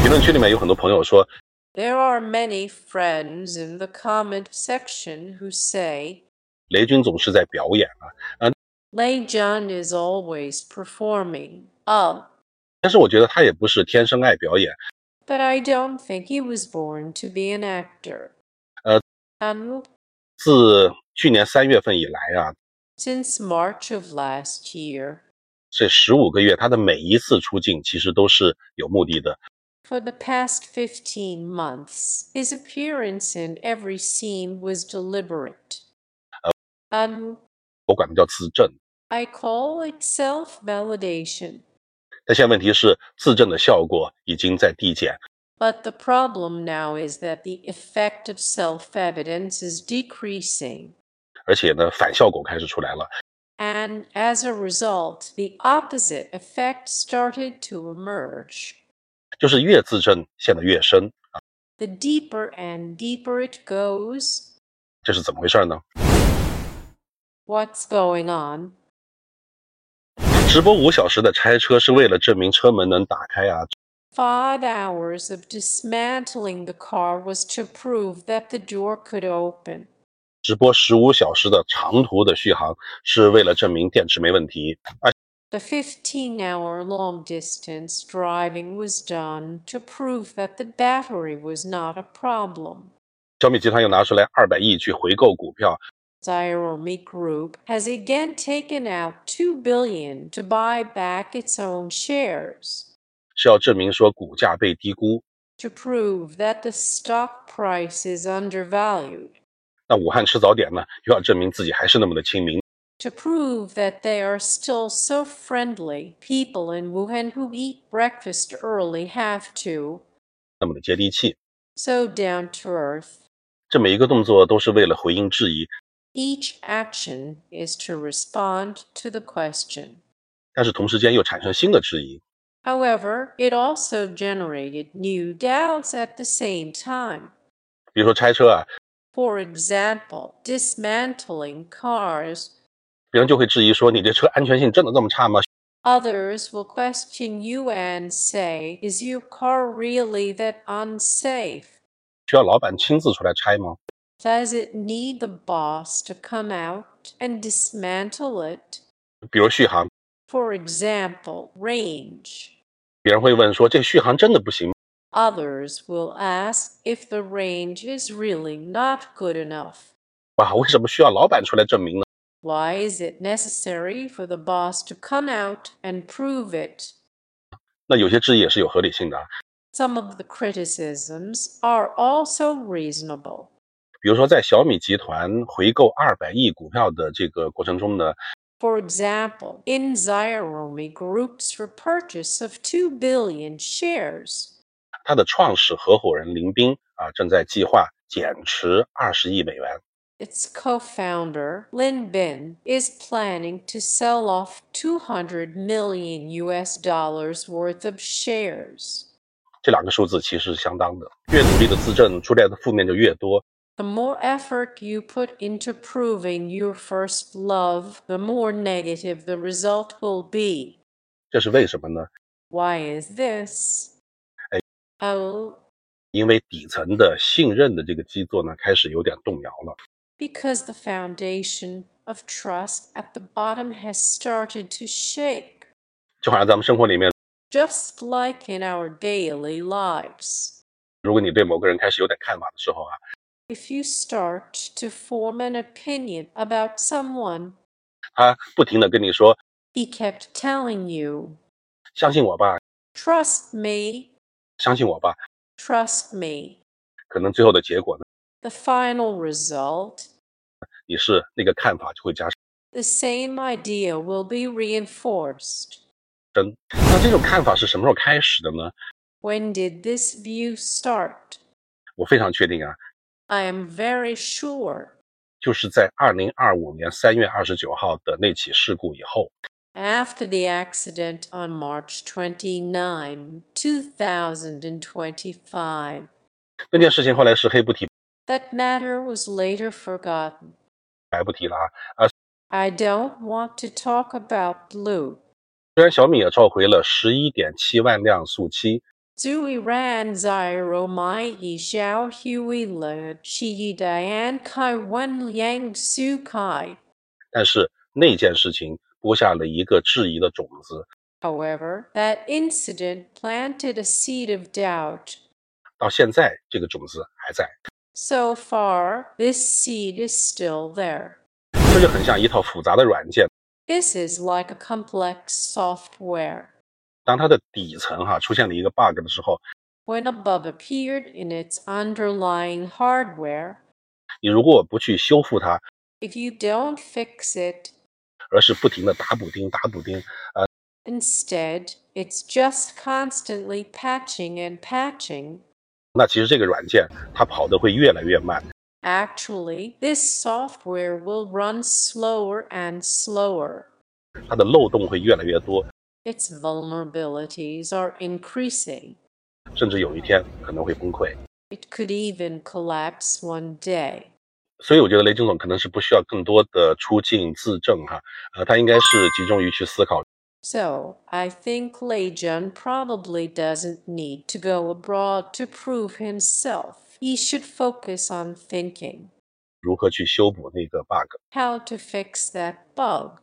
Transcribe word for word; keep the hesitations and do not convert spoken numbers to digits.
评论区里面有很多朋友说 There are many friends in the comment section who say 雷军总是在表演啊，呃， Lei Jun is always performing. Oh, 但是我觉得他也不是天生爱表演， but I don't think he was born to be an actor. 呃， And 自去年三月份以来啊， since March of last year, 这十五个月他的每一次出镜其实都是有目的的。 for the past fifteen months, his appearance in every scene was deliberate. And 我管它叫自证， I call it self-validation. 但现在问题是自证的效果已经在递减， But the problem now is that the effect of self-evidence is decreasing. 而且呢反效果开始出来了。 And as a result, the opposite effect started to emerge. 就是越自证陷得越深， The deeper and deeper it goes. 这是怎么回事呢？ What's going on? 直播五小时的拆车是为了证明车门能打开啊， Five hours of dismantling the car was to prove that the door could open. 直播十五小时的长途的续航是为了证明电池没问题。 The fifteen-hour long-distance driving was done to prove that the battery was not a problem. 小米集团又拿出来二百亿去回购股票， Xiaomi Group has again taken out two billion dollars to buy back its own shares, 是要证明说股价被低估。 to prove that the stock price is undervalued, 那武汉吃早点呢，又要证明自己还是那么的亲民。 to prove that they are still so friendly. People in Wuhan who eat breakfast early have to, 那么的接地气， so down to earth. 这每一个动作都是为了回应质疑， Each action is to respond to the question. 但是同时间又产生新的质疑。 However, it also generated new doubts at the same time. 比如说拆车啊， For example, dismantling cars. 别人就会质疑说你这车安全性真的这么差吗？ Others will question you and say, is your car really that unsafe? 需要老板亲自出来拆吗？ Does it need the boss to come out and dismantle it? 比如续航， For example, range. 别人会问说这续航真的不行吗？ Others will ask if the range is really not good enough. 哇，为什么需要老板出来证明呢？ Why is it necessary for the boss to come out and prove it? 那有些质疑也是有合理性的啊。 Some of the criticisms are also reasonable. 比如说在小米集团回购二百亿股票的这个过程中呢， For example, in Xiaomi Group's repurchase of two billion shares, 他的创始合伙人林斌啊正在计划减持二十亿美元。 its co-founder, Lin Bin, is planning to sell off two hundred million U S dollars worth of shares. 这两个数字其实是相当的，越努力的自证出来的负面就越多。 The more effort you put into proving your first love, the more negative the result will be. 这是为什么呢？ Why is this? Eh. Oh, 因为底层的信任的这个基座呢开始有点动摇了。 because the foundation of trust at the bottom has started to shake. 就好像咱们生活里面， Just like in our daily lives. 如果你对某个人开始有点看法的时候啊， If you start to form an opinion about someone, 他不停的跟你说 he kept telling you, 相信我吧， trust me, 相信我吧， trust me. 可能最后的结果呢， The final result, 你是那个看法就会加 the same idea will be reinforced. 深。那这种看法是什么时候开始的呢？ When did this view start? 我非常确定啊， I am very sure. 就是在二零二五年三月二十九号的那起事故以后。 After the accident on March twenty-ninth, two thousand twenty-five. 那件事情后来是黑不提 That matter was later forgotten. 白不提了啊。啊， I don't want to talk about blue. 虽然小米也召回了十一点七万辆速七， Zui ran Zyro mai yi xiao hui le shi yi dian kai wen liang su kai. 但是那件事情播下了一个质疑的种子。 However, that incident planted a seed of doubt. 到现在这个种子还在。 So far, this seed is still there. 这就很像一套复杂的软件。 This is like a complex software. 当它的底层哈、啊、出现了一个 bug 的时候， When a bug appeared in its underlying hardware, 你如果不去修复它， if you don't fix it, 而是不停的打补丁打补丁，呃， instead, it's just constantly patching and patching, 那其实这个软件它跑得会越来越慢。 actually, this software will run slower and slower. 它的漏洞会越来越多， Its vulnerabilities are increasing. 甚至有一天可能会崩溃。 It could even collapse one day. 所以我觉得雷军总可能是不需要更多的出镜自证哈，呃，他应该是集中于去思考。 So, I think Lei Jun probably doesn't need to go abroad to prove himself. He should focus on thinking. 如何去修补那个 bug。 How to fix that bug.